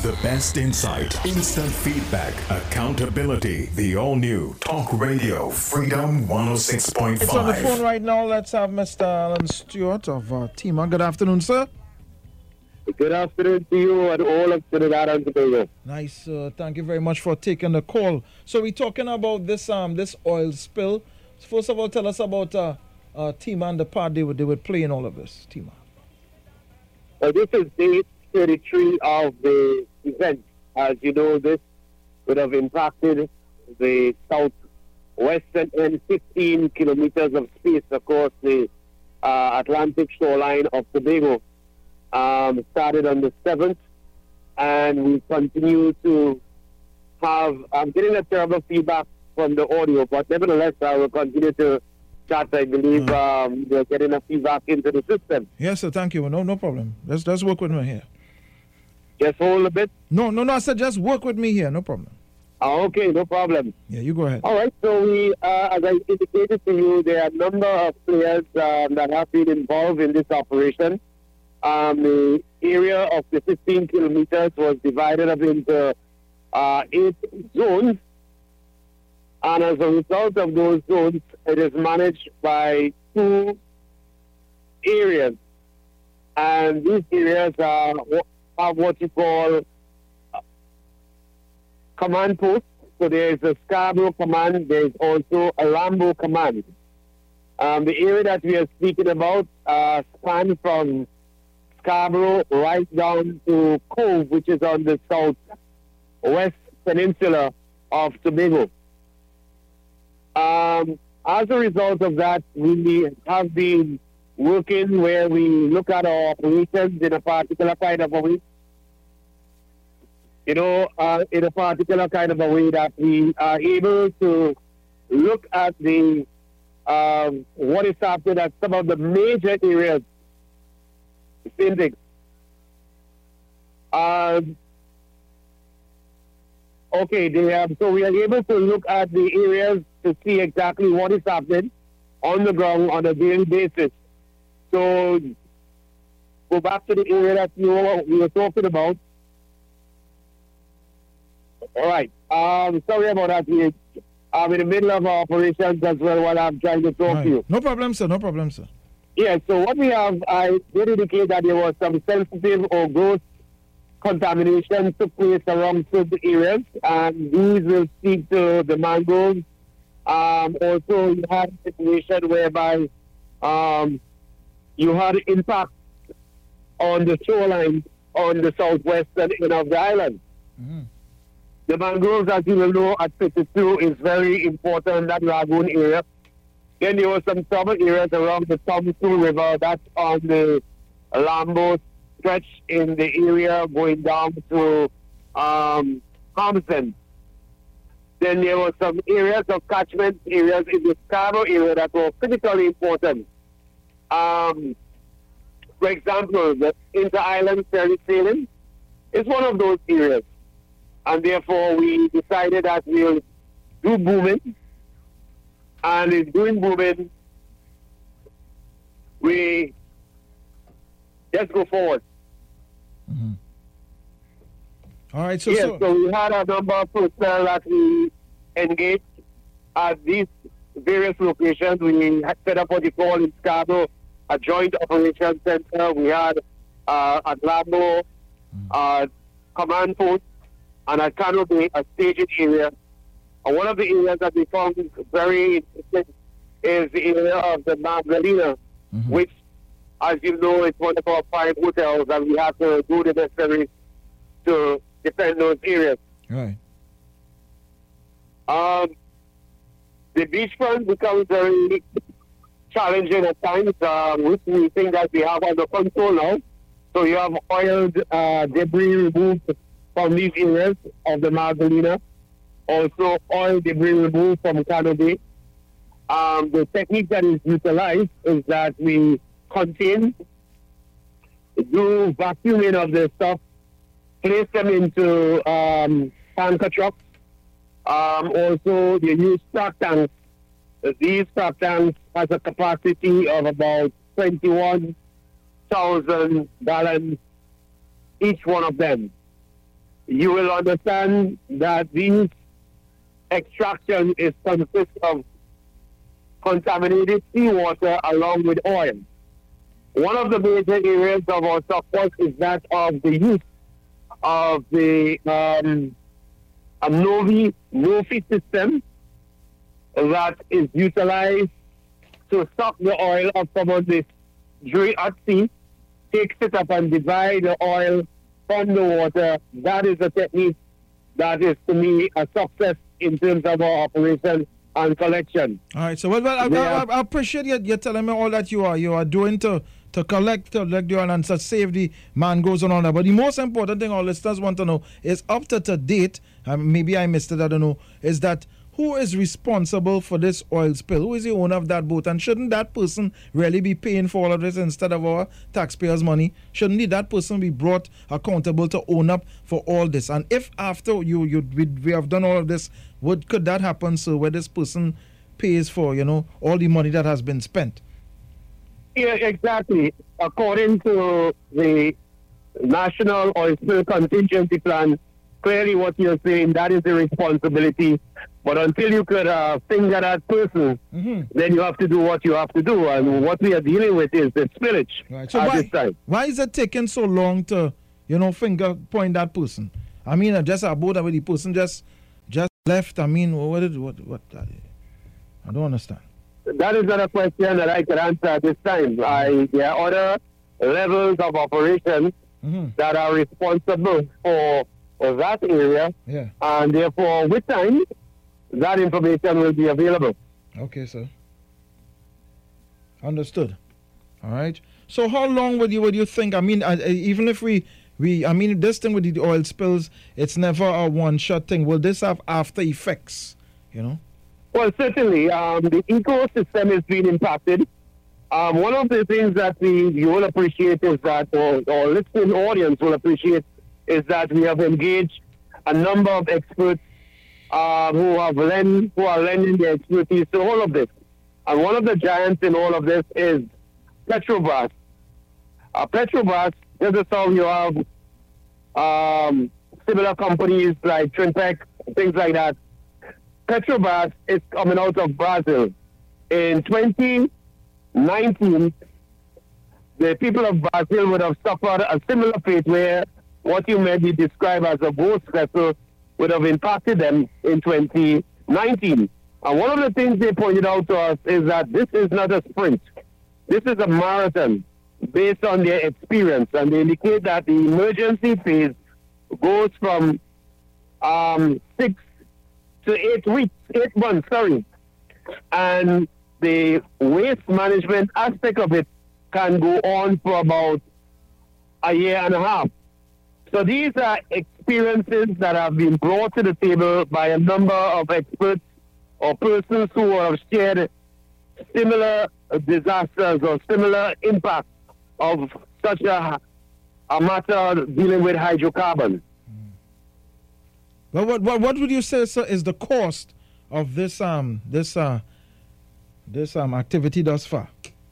The best insight, instant feedback, accountability. The all-new Talk Radio Freedom 106.5. It's on the phone right now. Let's have Mr. Alan Stewart of TEMA. Good afternoon, sir. Good afternoon to you and all of Trinidad and Tobago. Nice. Thank you very much for taking the call. So we're talking about this oil spill. First of all, tell us about TEMA and the part they would play in all of this. TEMA. Well, this is day 33 of the event. As you know, this would have impacted the southwestern and 15 kilometers of space across the Atlantic shoreline of Tobago. Started on the 7th, and we continue to have, I'm getting a terrible feedback from the audio, but nevertheless, I will continue to chat. I believe we're getting a feedback into the system. Yes, sir, thank you. No problem. Let's work with me here. Just hold a bit. No, I said just work with me here, no problem. Okay, no problem. Yeah, you go ahead. All right, so we, as I indicated to you, there are a number of players that have been involved in this operation. The area of the 15 kilometers was divided up into 8 zones. And as a result of those zones, it is managed by 2 areas. And these areas have what you call command posts. So there is a Scarborough command. There is also a Lambo command. The area that we are speaking about spans from Scarborough right down to Cove, which is on the southwest peninsula of Tobago. As a result of that, we have been working where we look at our operations in a particular kind of a way. In a particular kind of a way that we are able to look at the what is happening at some of the major areas. Same thing. So we are able to look at the areas to see exactly what is happening on the ground on a daily basis. So go back to the area that we were talking about. All right. Sorry about that. I'm in the middle of our operations as well while I'm trying to talk to you. No problem, sir. Yeah, so what we have, I did indicate that there was some sensitive or gross contamination took place around certain areas, and these will speak to the mangroves. Also, you had a situation whereby you had impact on the shoreline on the southwestern end of the island. Mm-hmm. The mangroves, as you will know, at 52 is very important, that lagoon area. Then there were some summer areas around the Tomsu River, that's on the Lambo stretch in the area going down to Thompson. Then there were some areas of catchment areas in the Scarborough area that were critically important. For example, the inter-island ferry sailing is one of those areas. And therefore, we decided that we'll do booming. And in doing booming, we just go forward. Mm-hmm. All right, so we had a number of personnel that we engaged at these various locations. We had set up what you call in Scarborough a joint operations center. We had at Lambo command post, and at Cano Bay a staging area. And one of the areas that we found very interesting is the area of the Magdalena, which, as you know, is one of our 5 hotels, and we have to do the necessary to defend those areas. Right. The beachfront becomes very challenging at times, which we think that we have under control now. So you have oil debris removed from these areas of the Magdalena. Also, oil debris removed from Cano Bay. The technique that is utilized is that we contain, do vacuuming of the stuff, place them into tanker trucks. Also, they use stock tanks. These stock tanks has a capacity of about 21,000 gallons, each one of them. you will understand that these extraction is consists of contaminated seawater along with oil. One of the major areas of our success is that of the use of the NOFI system that is utilized to suck the oil up from the drill at sea, takes it up and divide the oil from the water. That is a technique that is, to me, a success in terms of our operation and collection. All right. So, I appreciate you telling me all that you are doing to collect the oil and to save the mangroves and all that. But the most important thing our listeners want to know is up to date, maybe I missed it, I don't know, is that who is responsible for this oil spill? Who is the owner of that boat? And shouldn't that person really be paying for all of this instead of our taxpayers' money? Shouldn't that person be brought accountable to own up for all this? And if after we have done all of this, could that happen, so where this person pays for, all the money that has been spent? Yeah, exactly. According to the National Oil Spill Contingency Plan, clearly what you're saying, that is the responsibility. But until you could finger that person, then you have to do what you have to do. And what we are dealing with is the spillage this time. Why is it taking so long to, finger point that person? I mean, just a boat where the person just left. I mean, what? I don't understand. That is not a question that I can answer at this time. There are other levels of operation that are responsible for that area. Yeah. And therefore, with time, that information will be available. Okay, sir. Understood. All right. So how long would you think? I mean, even if we this thing with the oil spills, it's never a one-shot thing. Will this have after effects? Well, certainly. The ecosystem is being impacted. One of the things that you will appreciate is that, or listening audience will appreciate, is that we have engaged a number of experts who are lending their expertise to all of this. And one of the giants in all of this is Petrobras. Petrobras, this is how you have similar companies like Trinpec, things like that. Petrobras is coming out of Brazil. In 2019, the people of Brazil would have suffered a similar fate where what you may describe as a ghost vessel would have impacted them in 2019. And one of the things they pointed out to us is that this is not a sprint. This is a marathon based on their experience. And they indicate that the emergency phase goes from 6 to 8 months, and the waste management aspect of it can go on for about a year and a half. So these are experiences that have been brought to the table by a number of experts or persons who have shared similar disasters or similar impacts of such a matter dealing with hydrocarbon. Well, what would you say, sir, is the cost of this activity thus far?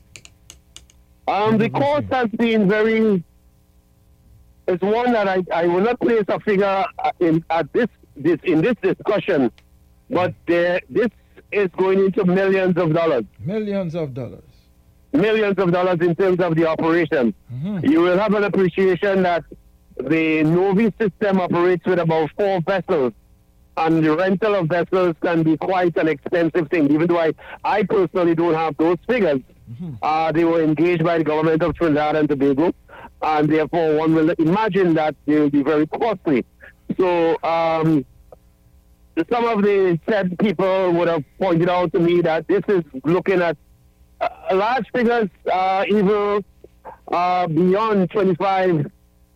The cost has been very. It's one that I will not place a figure in this discussion, but this is going into millions of dollars. Millions of dollars. Millions of dollars in terms of the operation. You will have an appreciation that the NOVI system operates with about 4 vessels, and the rental of vessels can be quite an expensive thing, even though I personally don't have those figures. They were engaged by the government of Trinidad and Tobago, and therefore one will imagine that they will be very costly. So some of the said people would have pointed out to me that this is looking at large figures, even beyond 25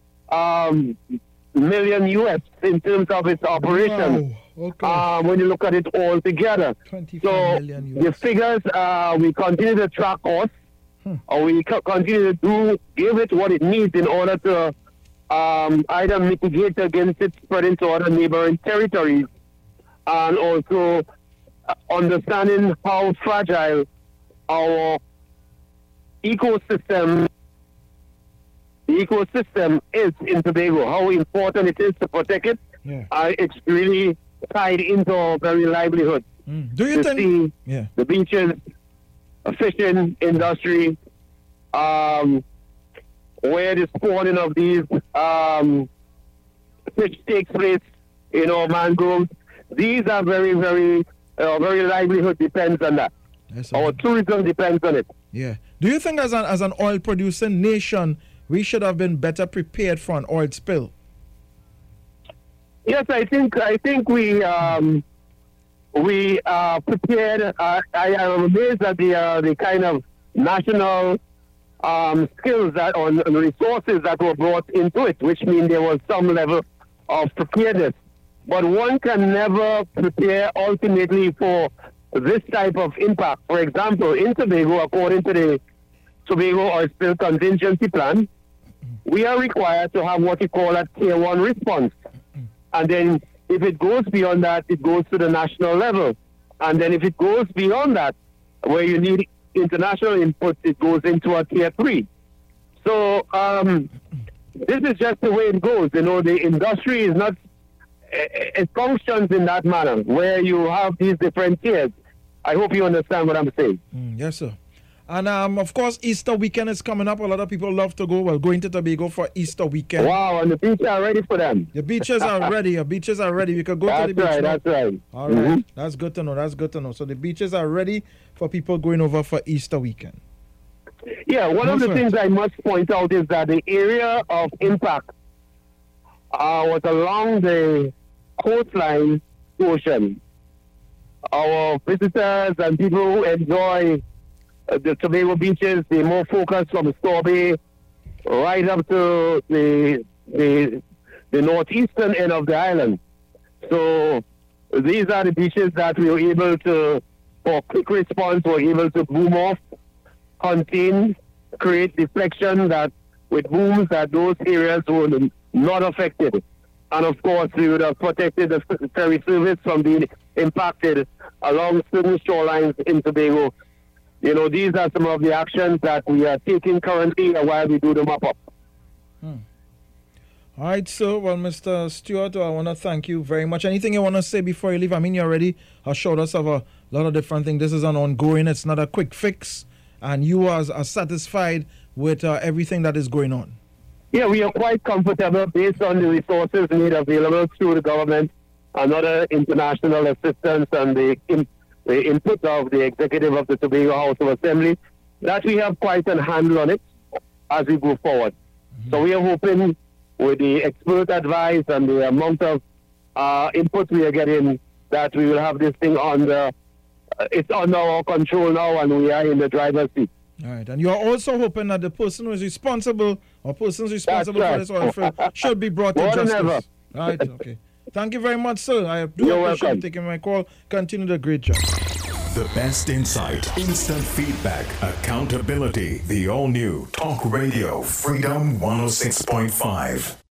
million US in terms of its operation. Wow. Okay. When you look at it all together. 25 million US. The figures, we continue to track costs, or we continue to give it what it needs in order to either mitigate against it spreading to other neighboring territories, and also understanding how fragile our ecosystem the ecosystem is in Tobago, how important it is to protect it. Yeah. It's really tied into our very livelihood. Do you think? See Yeah. the beaches, fishing industry, where the spawning of these fish takes place, mangroves. These are very, very, very livelihood depends on that. Yes, Our tourism depends on it. Yeah. Do you think as an oil producing nation, we should have been better prepared for an oil spill? Yes, I think we are prepared. I am amazed at the kind of national skills that on resources that were brought into it, which means there was some level of preparedness. But one can never prepare ultimately for this type of impact. For example, in Tobago, according to the Tobago Oil Spill Contingency Plan, we are required to have what we call a Tier 1 response. And then if it goes beyond that, it goes to the national level. And then if it goes beyond that, where you need international input, it goes into a Tier 3. So this is just the way it goes. The industry is not, it functions in that manner, where you have these different tiers. I hope you understand what I'm saying. Yes, sir. And of course, Easter weekend is coming up. A lot of people love to go. Well, going to Tobago for Easter weekend. Wow, and the beaches are ready for them. The beaches are ready. Your beaches are ready. We could go to the beach. That's right. All right. That's good to know. That's good to know. So the beaches are ready for people going over for Easter weekend. Yeah, one of the things I must point out is that the area of impact was along the coastline portion. Our visitors and people who enjoy the Tobago beaches, they more focus from Store Bay right up to the northeastern end of the island. So these are the beaches that we were able to, for quick response, were able to boom off, contain, create deflection that with booms that those areas were not affected. And of course, we would have protected the ferry service from being impacted along certain shorelines in Tobago. These are some of the actions that we are taking currently while we do the mop-up. All right, so, well, Mr. Stewart, I want to thank you very much. Anything you want to say before you leave? I mean, you already assured us of a lot of different things. This is an ongoing, it's not a quick fix, and you are satisfied with everything that is going on. Yeah, we are quite comfortable based on the resources made available through the government and other international assistance and the input of the executive of the Tobago House of Assembly, that we have quite a handle on it as we go forward. So we are hoping with the expert advice and the amount of input we are getting that we will have this thing it's under our control now and we are in the driver's seat. All right, and you are also hoping that the person who is responsible or persons responsible for this oil field should be brought to justice. All right, okay. Thank you very much, sir. I do appreciate you taking my call. Continue the great job. The best insight, instant feedback, accountability. The all-new Talk Radio Freedom 106.5.